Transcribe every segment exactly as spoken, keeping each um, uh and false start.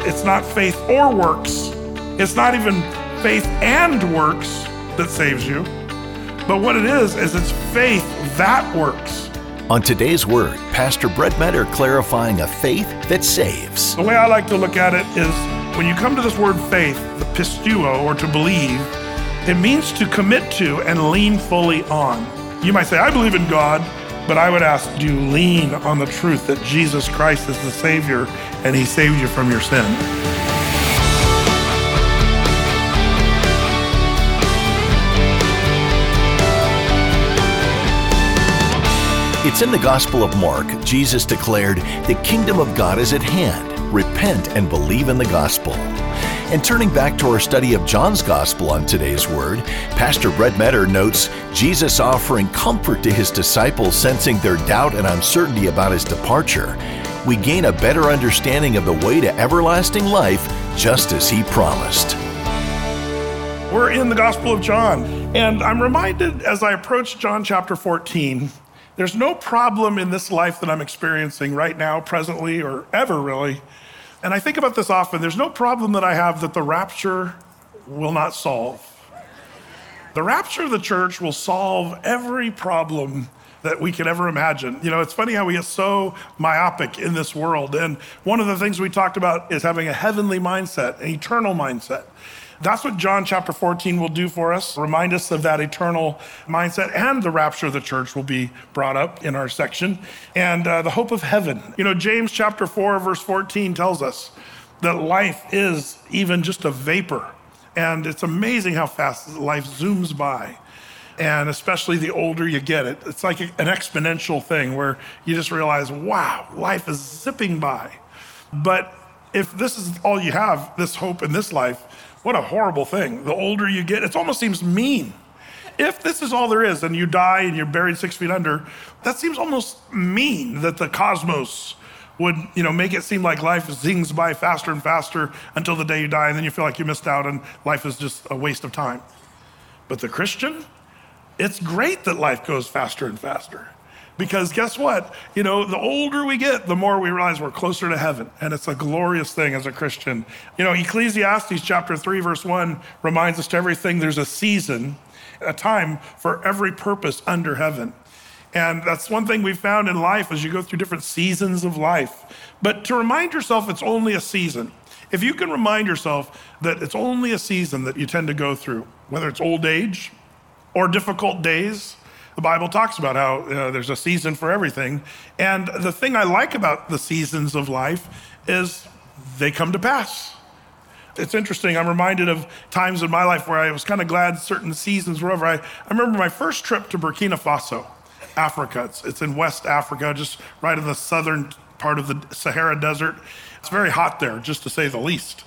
It's not faith or works. It's not even faith and works that saves you. But what it is, is it's faith that works. On today's Word, Pastor Brett Metter clarifying a faith that saves. The way I like to look at it is when you come to this word faith, the pistuo, or to believe, it means to commit to and lean fully on. You might say, I believe in God, but I would ask, do you lean on the truth that Jesus Christ is the Savior and He saved you from your sin? It's in the Gospel of Mark, Jesus declared, the kingdom of God is at hand. Repent and believe in the gospel. And turning back to our study of John's Gospel on today's Word, Pastor Brett Metter notes Jesus offering comfort to His disciples sensing their doubt and uncertainty about His departure. We gain a better understanding of the way to everlasting life, just as He promised. We're in the Gospel of John, and I'm reminded as I approach John chapter fourteen, there's no problem in this life that I'm experiencing right now, presently, or ever really. And I think about this often. There's no problem that I have that the rapture will not solve. The rapture of the church will solve every problem that we could ever imagine. You know, it's funny how we get so myopic in this world. And one of the things we talked about is having a heavenly mindset, an eternal mindset. That's what John chapter fourteen will do for us, remind us of that eternal mindset, and the rapture of the church will be brought up in our section, and uh, the hope of heaven. You know, James chapter four, verse fourteen tells us that life is even just a vapor, and it's amazing how fast life zooms by, and especially the older you get, it, it's like an exponential thing where you just realize, wow, life is zipping by. But if this is all you have, this hope in this life, what a horrible thing. The older you get, it almost seems mean. If this is all there is and you die and you're buried six feet under, that seems almost mean that the cosmos would, you know, make it seem like life zings by faster and faster until the day you die, and then you feel like you missed out and life is just a waste of time. But the Christian, it's great that life goes faster and faster. Because guess what? You know, the older we get, the more we realize we're closer to heaven. And it's a glorious thing as a Christian. You know, Ecclesiastes chapter three, verse one reminds us to everything there's a season, a time for every purpose under heaven. And that's one thing we've found in life as you go through different seasons of life. But to remind yourself it's only a season. If you can remind yourself that it's only a season that you tend to go through, whether it's old age or difficult days, the Bible talks about how uh, there's a season for everything. And the thing I like about the seasons of life is they come to pass. It's interesting. I'm reminded of times in my life where I was kind of glad certain seasons were over. I, I remember my first trip to Burkina Faso, Africa. It's, it's in West Africa, just right in the southern part of the Sahara Desert. It's very hot there, just to say the least.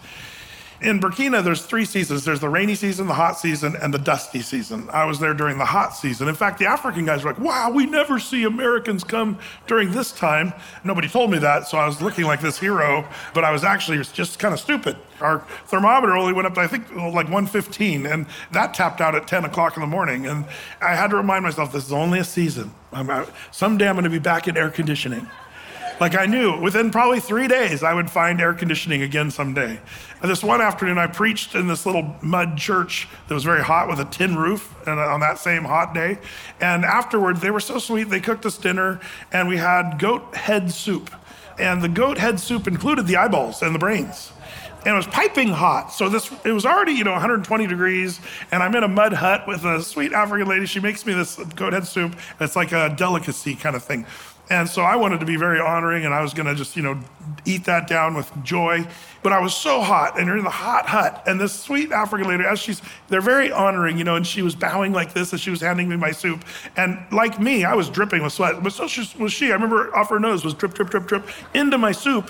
In Burkina, there's three seasons. There's the rainy season, the hot season, and the dusty season. I was there during the hot season. In fact, the African guys were like, wow, we never see Americans come during this time. Nobody told me that, so I was looking like this hero, but I was actually just kind of stupid. Our thermometer only went up to, I think, like one fifteen, and that tapped out at ten o'clock in the morning. And I had to remind myself, this is only a season. I'm, I, someday I'm going to be back in air conditioning. Like I knew within probably three days, I would find air conditioning again someday. And this one afternoon, I preached in this little mud church that was very hot with a tin roof, and on that same hot day. And afterward, they were so sweet. They cooked us dinner, and we had goat head soup. And the goat head soup included the eyeballs and the brains. And it was piping hot. So this, it was already, you know, one hundred twenty degrees, and I'm in a mud hut with a sweet African lady. She makes me this goat head soup. It's like a delicacy kind of thing. And so I wanted to be very honoring, and I was gonna just, you know, eat that down with joy. But I was so hot, and you're in the hot hut, and this sweet African lady, as she's, they're very honoring, you know, and she was bowing like this as she was handing me my soup. And like me, I was dripping with sweat, but so was she. I remember off her nose was drip, drip, drip, drip into my soup.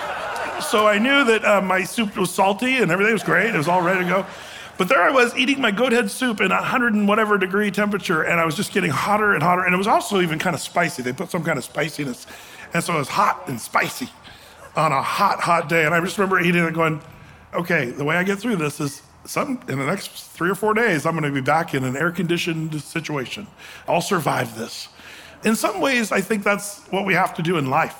So I knew that uh, my soup was salty and everything was great. It was all ready to go. But there I was eating my goat head soup in a hundred and whatever degree temperature, and I was just getting hotter and hotter, and it was also even kind of spicy. They put some kind of spiciness, and so it was hot and spicy on a hot, hot day. And I just remember eating it going, okay, the way I get through this is some, in the next three or four days, I'm gonna be back in an air-conditioned situation. I'll survive this. In some ways, I think that's what we have to do in life.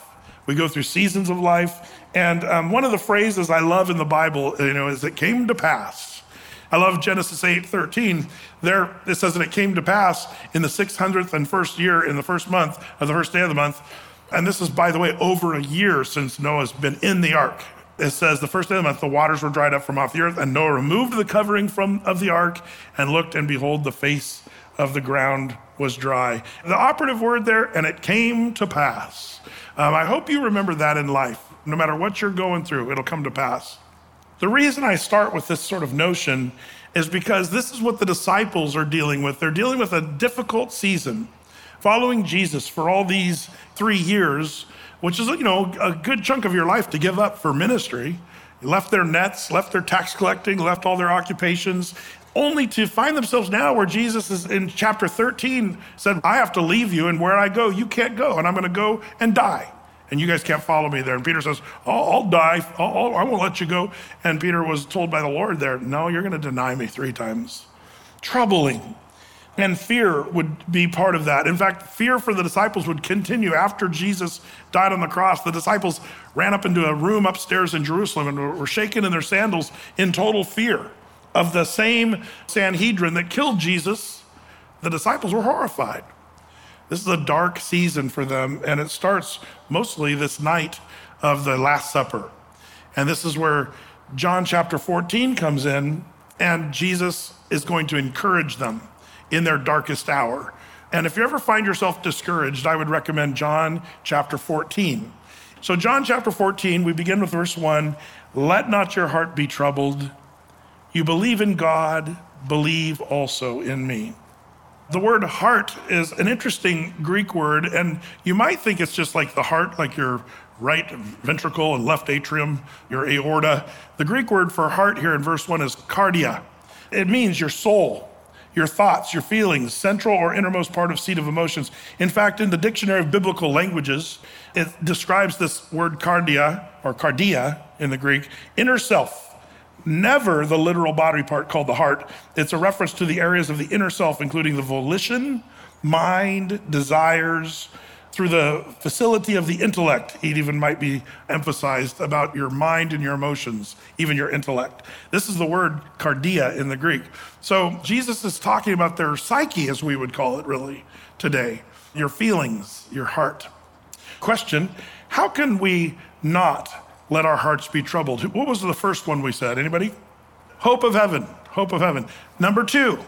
We go through seasons of life. And um, one of the phrases I love in the Bible, you know, is it came to pass. I love Genesis eight thirteen. There it says that it came to pass in the six hundredth and first year, in the first month, of the first day of the month. And this is, by the way, over a year since Noah's been in the ark. It says the first day of the month, the waters were dried up from off the earth, and Noah removed the covering from of the ark and looked, and behold, the face of the ground was dry. The operative word there, and it came to pass. Um, I hope you remember that in life. No matter what you're going through, it'll come to pass. The reason I start with this sort of notion is because this is what the disciples are dealing with. They're dealing with a difficult season, following Jesus for all these three years, which is, you know, a good chunk of your life to give up for ministry. They left their nets, left their tax collecting, left all their occupations, only to find themselves now where Jesus is in chapter thirteen said, I have to leave you, and where I go, you can't go, and I'm gonna go and die. And you guys can't follow me there. And Peter says, oh, I'll die, I'll, I'll, I won't let you go. And Peter was told by the Lord there, no, you're gonna deny me three times. Troubling. And fear would be part of that. In fact, fear for the disciples would continue after Jesus died on the cross. The disciples ran up into a room upstairs in Jerusalem and were shaken in their sandals in total fear of the same Sanhedrin that killed Jesus. The disciples were horrified. This is a dark season for them, and it starts mostly this night of the Last Supper. And this is where John chapter fourteen comes in, and Jesus is going to encourage them in their darkest hour. And if you ever find yourself discouraged, I would recommend John chapter fourteen. So John chapter fourteen, we begin with verse one, let not your heart be troubled. You believe in God, believe also in me. The word heart is an interesting Greek word, and you might think it's just like the heart, like your right ventricle and left atrium, your aorta. The Greek word for heart here in verse one is cardia. It means your soul, your thoughts, your feelings, central or innermost part of seat of emotions. In fact, in the Dictionary of Biblical Languages, it describes this word cardia, or cardia in the Greek, inner self. Never the literal body part called the heart. It's a reference to the areas of the inner self, including the volition, mind, desires, through the facility of the intellect. It even might be emphasized about your mind and your emotions, even your intellect. This is the word cardia in the Greek. So Jesus is talking about their psyche, as we would call it really today, your feelings, your heart. Question, how can we not let our hearts be troubled? What was the first one we said? Anybody? Hope of heaven, hope of heaven. Number two,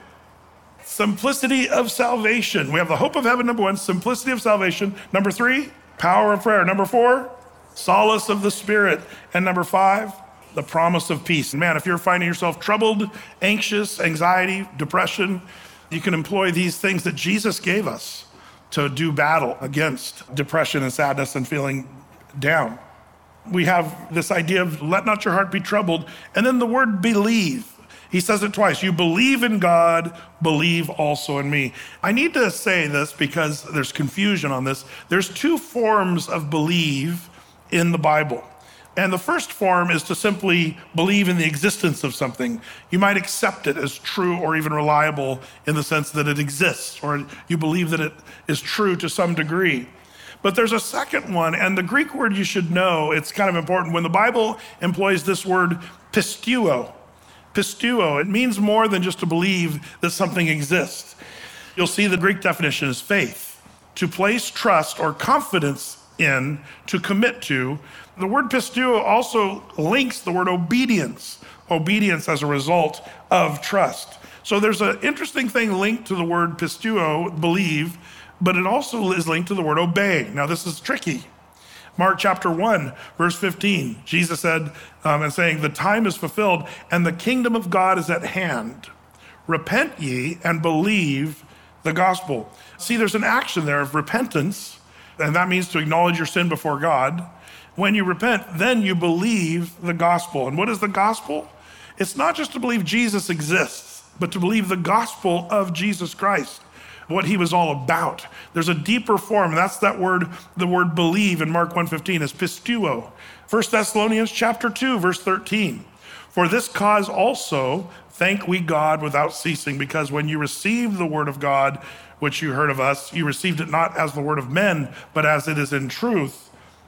simplicity of salvation. We have the hope of heaven, number one, simplicity of salvation. Number three, power of prayer. Number four, solace of the Spirit. And number five, the promise of peace. Man, if you're finding yourself troubled, anxious, anxiety, depression, you can employ these things that Jesus gave us to do battle against depression and sadness and feeling down. We have this idea of let not your heart be troubled. And then the word believe. He says it twice. You believe in God, believe also in me. I need to say this because there's confusion on this. There's two forms of believe in the Bible. And the first form is to simply believe in the existence of something. You might accept it as true or even reliable in the sense that it exists, or you believe that it is true to some degree. But there's a second one, and the Greek word you should know, it's kind of important. When the Bible employs this word pisteuo, pisteuo, it means more than just to believe that something exists. You'll see the Greek definition is faith, to place trust or confidence in, to commit to. The word pisteuo also links the word obedience, obedience as a result of trust. So there's an interesting thing linked to the word pisteuo, believe, but it also is linked to the word obey. Now this is tricky. Mark chapter one, verse fifteen, Jesus said, um, and saying, the time is fulfilled and the kingdom of God is at hand. Repent ye and believe the gospel. See, there's an action there of repentance, and that means to acknowledge your sin before God. When you repent, then you believe the gospel. And what is the gospel? It's not just to believe Jesus exists, but to believe the gospel of Jesus Christ, what he was all about. There's a deeper form. That's that word, the word believe in Mark one fifteen is pisteuo. First Thessalonians chapter two, verse thirteen. For this cause also thank we God without ceasing, because when you received the word of God, which you heard of us, you received it not as the word of men, but as it is in truth,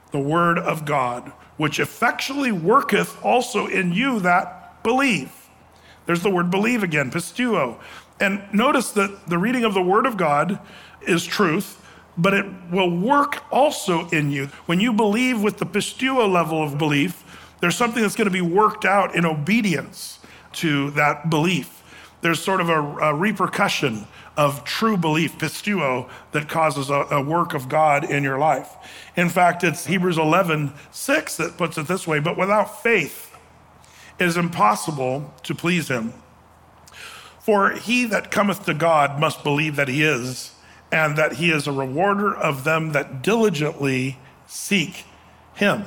the word of God, which effectually worketh also in you that believe. There's the word believe again, pisteuo. And notice that the reading of the word of God is truth, but it will work also in you. When you believe with the pisteuo level of belief, there's something that's going to be worked out in obedience to that belief. There's sort of a, a repercussion of true belief, pisteuo, that causes a, a work of God in your life. In fact, it's Hebrews eleven six that puts it this way, but without faith it is impossible to please him. For he that cometh to God must believe that he is, and that he is a rewarder of them that diligently seek him.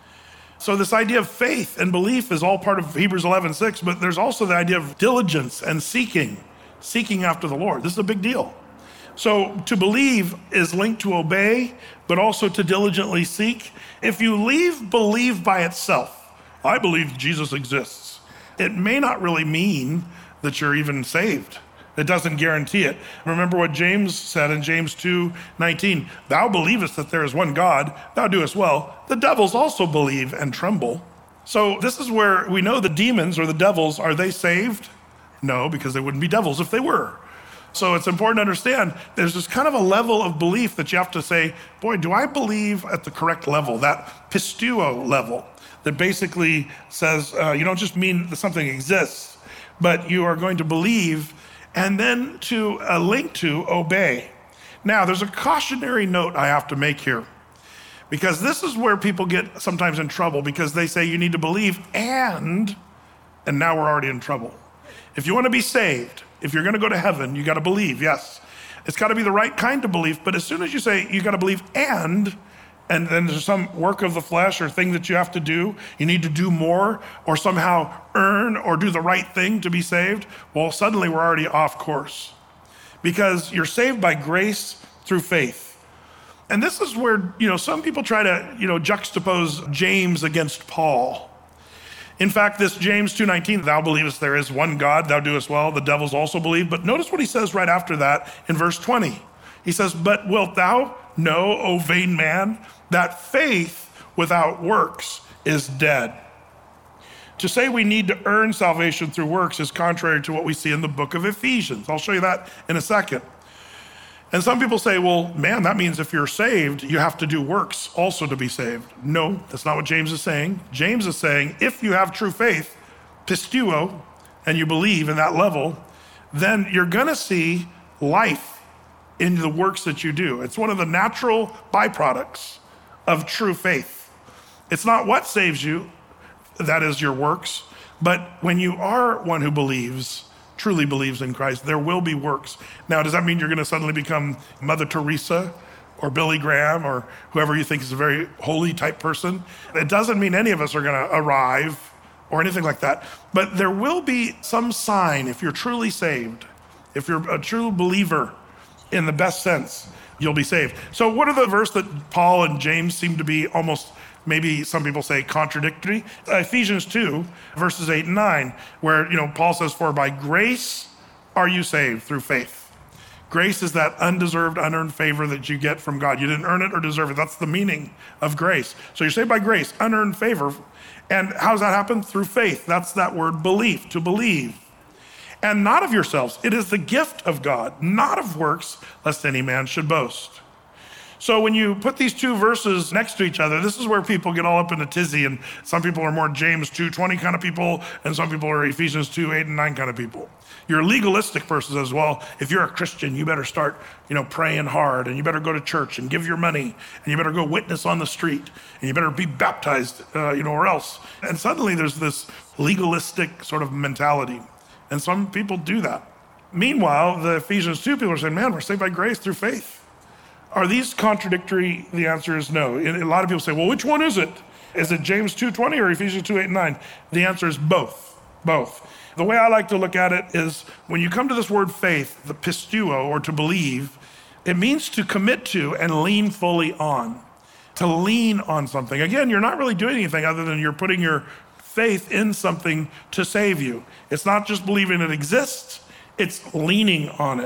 So this idea of faith and belief is all part of Hebrews eleven six, but there's also the idea of diligence and seeking, seeking after the Lord. This is a big deal. So to believe is linked to obey, but also to diligently seek. If you leave believe by itself, I believe Jesus exists, it may not really mean that you're even saved. It doesn't guarantee it. Remember what James said in James two nineteen, thou believest that there is one God, thou doest well. The devils also believe and tremble. So this is where we know the demons or the devils, are they saved? No, because they wouldn't be devils if they were. So it's important to understand there's this kind of a level of belief that you have to say, boy, do I believe at the correct level, that pisteuo level that basically says uh, you don't just mean that something exists, but you are going to believe and then to uh, link to obey. Now, there's a cautionary note I have to make here, because this is where people get sometimes in trouble, because they say you need to believe and, and now we're already in trouble. If you want to be saved, if you're going to go to heaven, you got to believe, yes. It's got to be the right kind of belief, but as soon as you say you got to believe and, and then there's some work of the flesh or thing that you have to do, you need to do more or somehow earn or do the right thing to be saved, well, suddenly we're already off course, because you're saved by grace through faith. And this is where, you know, some people try to, you know, juxtapose James against Paul. In fact, this James two nineteen, thou believest there is one God, thou doest well, the devils also believe. But notice what he says right after that in verse twenty. He says, but wilt thou know, O vain man, that faith without works is dead. To say we need to earn salvation through works is contrary to what we see in the book of Ephesians. I'll show you that in a second. And some people say, well, man, that means if you're saved, you have to do works also to be saved. No, that's not what James is saying. James is saying, if you have true faith, pisteuo, and you believe in that level, then you're gonna see life in the works that you do. It's one of the natural byproducts of true faith. It's not what saves you, that is your works, but when you are one who believes, truly believes in Christ, there will be works. Now, does that mean you're gonna suddenly become Mother Teresa or Billy Graham or whoever you think is a very holy type person? It doesn't mean any of us are gonna arrive or anything like that, but there will be some sign if you're truly saved, if you're a true believer in the best sense, you'll be saved. So what are the verse that Paul and James seem to be almost, maybe some people say contradictory? Uh, Ephesians two, verses eight and nine, where, you know, Paul says, for by grace are you saved through faith. Grace is that undeserved, unearned favor that you get from God. You didn't earn it or deserve it. That's the meaning of grace. So you're saved by grace, unearned favor. And how does that happen? Through faith. That's that word belief, to believe. And not of yourselves. It is the gift of God, not of works, lest any man should boast. So when you put these two verses next to each other, this is where people get all up in a tizzy, and some people are more James two twenty kind of people, and some people are Ephesians two eight and nine kind of people. You're a legalistic person as well. If you're a Christian, you better start, you know, praying hard, and you better go to church and give your money, and you better go witness on the street, and you better be baptized, uh, you know, or else. And suddenly there's this legalistic sort of mentality. And some people do that. Meanwhile, the Ephesians two people are saying, man, we're saved by grace through faith. Are these contradictory? The answer is no. And a lot of people say, well, which one is it? Is it James two twenty or Ephesians two eight and nine? The answer is both, both. The way I like to look at it is when you come to this word faith, the pisteuo, or to believe, it means to commit to and lean fully on, to lean on something. Again, you're not really doing anything other than you're putting your faith in something to save you. It's not just believing it exists, it's leaning on it.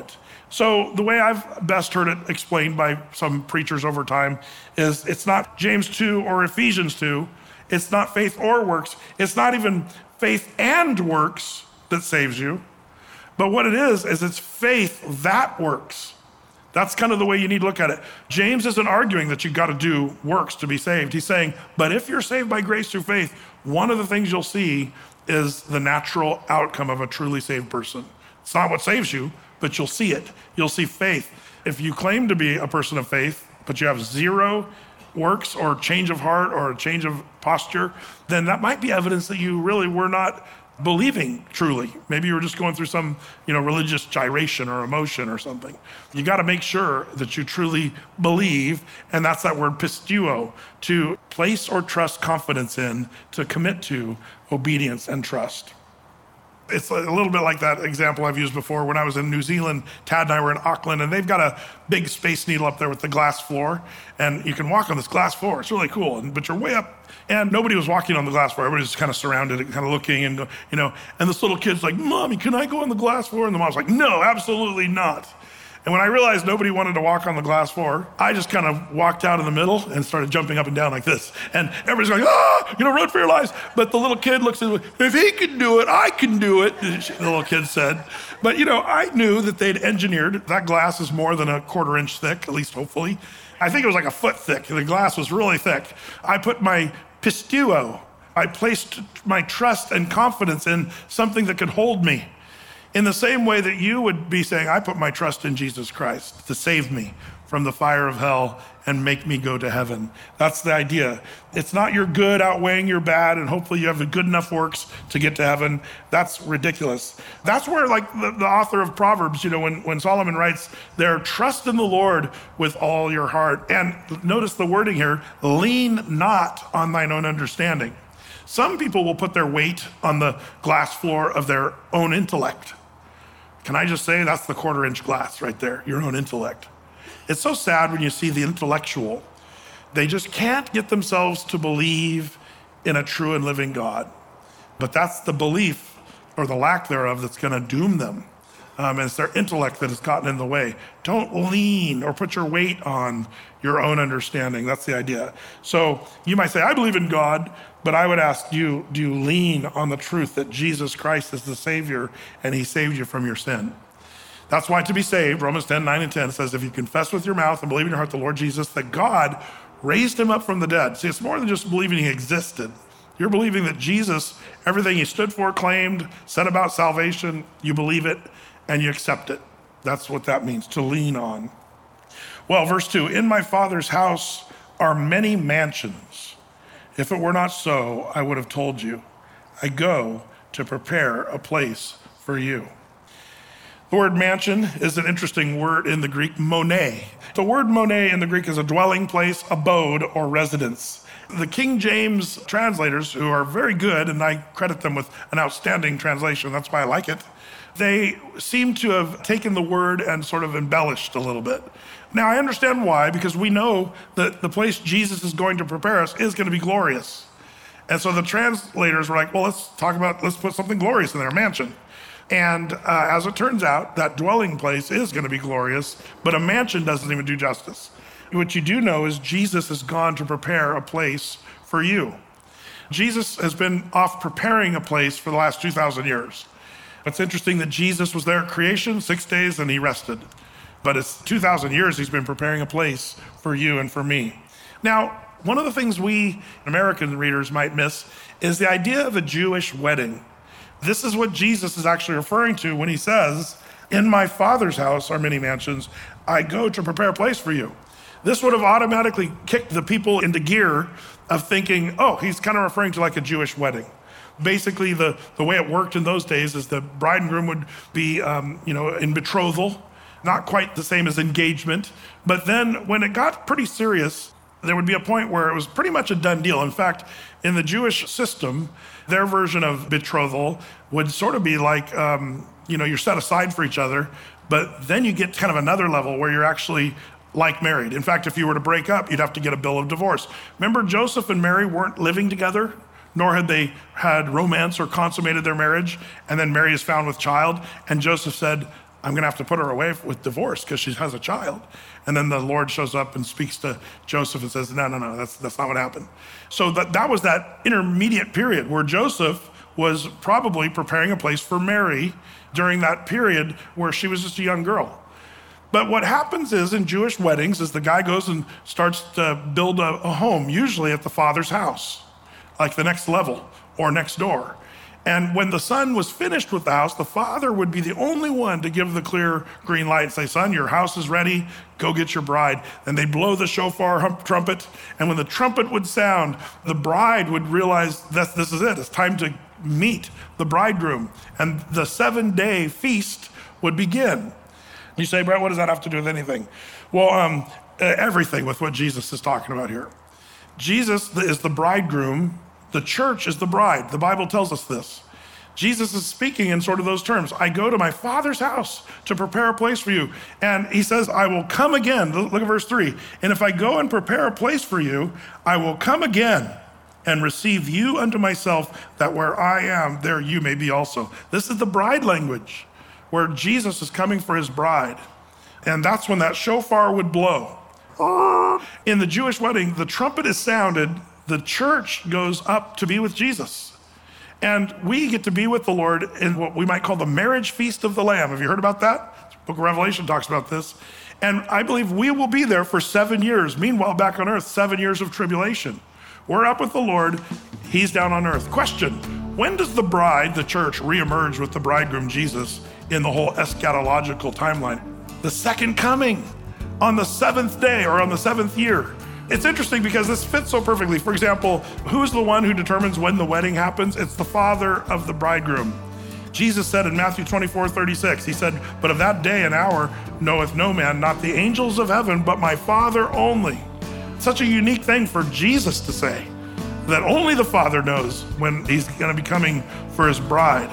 So the way I've best heard it explained by some preachers over time is it's not James two or Ephesians two. It's not faith or works. It's not even faith and works that saves you. But what it is, is it's faith that works. That's kind of the way you need to look at it. James isn't arguing that you've got to do works to be saved. He's saying, but if you're saved by grace through faith, one of the things you'll see is the natural outcome of a truly saved person. It's not what saves you, but you'll see it. You'll see faith. If you claim to be a person of faith, but you have zero works or change of heart or a change of posture, then that might be evidence that you really were not believing truly. Maybe you were just going through some, you know, religious gyration or emotion or something. You got to make sure that you truly believe, and that's that word pisteuo, to place or trust confidence in, to commit to obedience and trust. It's a little bit like that example I've used before. When I was in New Zealand, Tad and I were in Auckland, and they've got a big Space Needle up there with the glass floor, and you can walk on this glass floor. It's really cool, and, but you're way up, and nobody was walking on the glass floor. Everybody was kind of surrounded and kind of looking, and you know, and this little kid's like, "Mommy, can I go on the glass floor?" And the mom's like, "No, absolutely not." And when I realized nobody wanted to walk on the glass floor, I just kind of walked out in the middle and started jumping up and down like this. And everybody's going, "Ah, you know, run for your lives." But the little kid looks at me, "If he can do it, I can do it," the little kid said. But, you know, I knew that they'd engineered, that glass is more than a quarter inch thick, at least hopefully. I think it was like a foot thick. The glass was really thick. I put my pisteuo, I placed my trust and confidence in something that could hold me. In the same way that you would be saying, I put my trust in Jesus Christ to save me from the fire of hell and make me go to heaven. That's the idea. It's not your good outweighing your bad and hopefully you have the good enough works to get to heaven. That's ridiculous. That's where, like the, the author of Proverbs, you know, when, when Solomon writes there, trust in the Lord with all your heart. And notice the wording here, lean not on thine own understanding. Some people will put their weight on the glass floor of their own intellect. Can I just say that's the quarter inch glass right there, your own intellect. It's so sad when you see the intellectual. They just can't get themselves to believe in a true and living God. But that's the belief or the lack thereof that's gonna doom them. Um, and it's their intellect that has gotten in the way. Don't lean or put your weight on your own understanding. That's the idea. So you might say, I believe in God, but I would ask you, do you lean on the truth that Jesus Christ is the Savior and he saved you from your sin? That's why to be saved, Romans ten, nine and ten says, if you confess with your mouth and believe in your heart the Lord Jesus, that God raised him up from the dead. See, it's more than just believing he existed. You're believing that Jesus, everything he stood for, claimed, said about salvation, you believe it and you accept it. That's what that means, to lean on. Well, verse two, in my Father's house are many mansions. If it were not so, I would have told you. I go to prepare a place for you. The word mansion is an interesting word in the Greek, monē. The word monē in the Greek is a dwelling place, abode, or residence. The King James translators, who are very good, and I credit them with an outstanding translation, that's why I like it, they seem to have taken the word and sort of embellished a little bit. Now, I understand why, because we know that the place Jesus is going to prepare us is going to be glorious. And so the translators were like, well, let's talk about, let's put something glorious in there, mansion. And uh, as it turns out, that dwelling place is going to be glorious, but a mansion doesn't even do justice. What you do know is Jesus has gone to prepare a place for you. Jesus has been off preparing a place for the last two thousand years. It's interesting that Jesus was there at creation, six days, and he rested. But it's two thousand years he's been preparing a place for you and for me. Now, one of the things we American readers might miss is the idea of a Jewish wedding. This is what Jesus is actually referring to when he says, in my Father's house are many mansions. I go to prepare a place for you. This would have automatically kicked the people into gear of thinking, oh, he's kind of referring to like a Jewish wedding. Basically, the, the way it worked in those days is the bride and groom would be, um, you know, in betrothal, not quite the same as engagement. But then when it got pretty serious, there would be a point where it was pretty much a done deal. In fact, in the Jewish system, their version of betrothal would sort of be like, um, you know, you're set aside for each other, but then you get kind of another level where you're actually like married. In fact, if you were to break up, you'd have to get a bill of divorce. Remember, Joseph and Mary weren't living together, nor had they had romance or consummated their marriage. And then Mary is found with child. And Joseph said, I'm going to have to put her away with divorce because she has a child. And then the Lord shows up and speaks to Joseph and says, no, no, no, that's that's not what happened. So that, that was that intermediate period where Joseph was probably preparing a place for Mary during that period where she was just a young girl. But what happens is in Jewish weddings is the guy goes and starts to build a, a home, usually at the father's house, like the next level or next door. And when the son was finished with the house, the father would be the only one to give the clear green light and say, son, your house is ready, go get your bride. And they'd blow the shofar hump trumpet. And when the trumpet would sound, the bride would realize that this is it. It's time to meet the bridegroom. And the seven day feast would begin. You say, Brett, what does that have to do with anything? Well, um, everything with what Jesus is talking about here. Jesus is the bridegroom. The church is the bride. The Bible tells us this. Jesus is speaking in sort of those terms. I go to my Father's house to prepare a place for you. And he says, I will come again. Look at verse three. And if I go and prepare a place for you, I will come again and receive you unto myself, that where I am, there you may be also. This is the bride language, where Jesus is coming for his bride. And that's when that shofar would blow. In the Jewish wedding, the trumpet is sounded, the church goes up to be with Jesus. And we get to be with the Lord in what we might call the marriage feast of the Lamb. Have you heard about that? The book of Revelation talks about this. And I believe we will be there for seven years. Meanwhile, back on earth, seven years of tribulation. We're up with the Lord, he's down on earth. Question, when does the bride, the church, reemerge with the bridegroom Jesus in the whole eschatological timeline? The second coming, on the seventh day or on the seventh year. It's interesting because this fits so perfectly. For example, who's the one who determines when the wedding happens? It's the father of the bridegroom. Jesus said in Matthew twenty-four thirty-six, he said, but of that day and hour knoweth no man, not the angels of heaven, but my Father only. Such a unique thing for Jesus to say, that only the Father knows when he's going to be coming for his bride.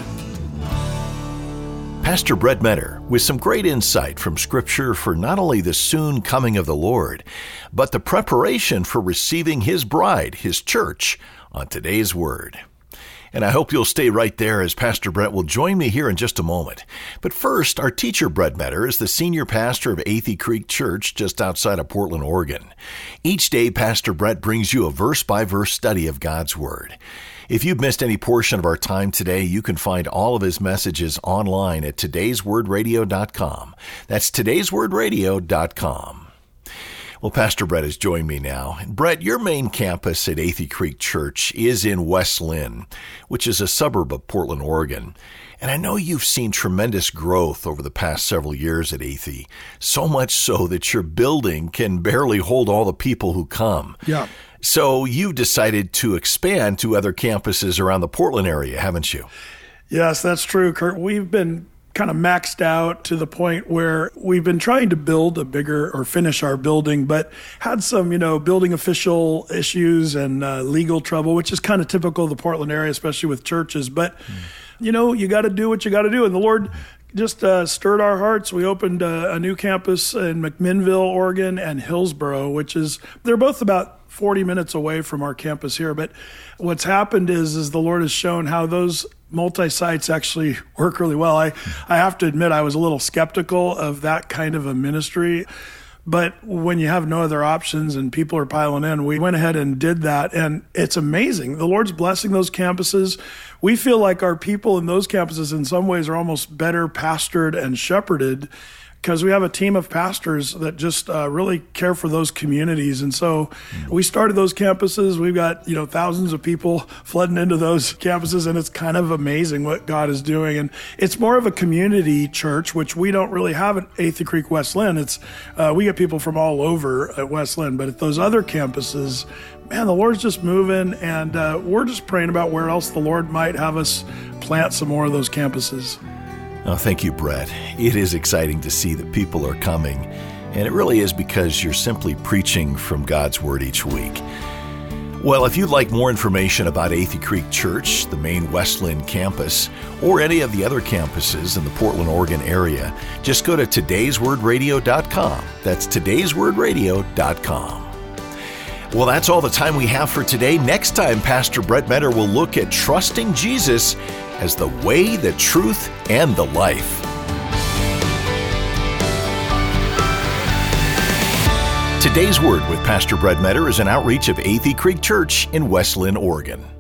Pastor Brett Meador with some great insight from Scripture for not only the soon coming of the Lord, but the preparation for receiving his bride, his church, on today's Word. And I hope you'll stay right there as Pastor Brett will join me here in just a moment. But first, our teacher, Brett Meador, is the senior pastor of Athey Creek Church just outside of Portland, Oregon. Each day, Pastor Brett brings you a verse-by-verse study of God's Word. If you've missed any portion of our time today, you can find all of his messages online at todays word radio dot com. That's todays word radio dot com. Well, Pastor Brett has joined me now. Brett, your main campus at Athey Creek Church is in West Linn, which is a suburb of Portland, Oregon. And I know you've seen tremendous growth over the past several years at Athey, so much so that your building can barely hold all the people who come. Yeah. So you've decided to expand to other campuses around the Portland area, haven't you? Yes, that's true, Kurt. We've been kind of maxed out to the point where we've been trying to build a bigger or finish our building, but had some, you know, building official issues and uh, legal trouble, which is kind of typical of the Portland area, especially with churches. But, mm. you know, you got to do what you got to do. And the Lord just uh, stirred our hearts. We opened a, a new campus in McMinnville, Oregon, and Hillsboro, which is, they're both about forty minutes away from our campus here. But what's happened is, is the Lord has shown how those multi-sites actually work really well. I, I have to admit, I was a little skeptical of that kind of a ministry. But when you have no other options and people are piling in, we went ahead and did that. And it's amazing. The Lord's blessing those campuses. We feel like our people in those campuses in some ways are almost better pastored and shepherded because we have a team of pastors that just uh, really care for those communities. And so we started those campuses. We've got, you know, thousands of people flooding into those campuses, and it's kind of amazing what God is doing. And it's more of a community church, which we don't really have at Athey Creek West Linn. It's uh, we get people from all over at West Linn, but at those other campuses, man, the Lord's just moving, and uh, we're just praying about where else the Lord might have us plant some more of those campuses. Oh, thank you, Brett. It is exciting to see that people are coming, and it really is because you're simply preaching from God's Word each week. Well, if you'd like more information about Athey Creek Church, the main West Linn campus, or any of the other campuses in the Portland, Oregon area, just go to todays word radio dot com. That's todays word radio dot com. Well, that's all the time we have for today. Next time, Pastor Brett Meador will look at trusting Jesus as the way, the truth, and the life. Today's Word with Pastor Brett Metter is an outreach of Athey Creek Church in West Lynn, Oregon.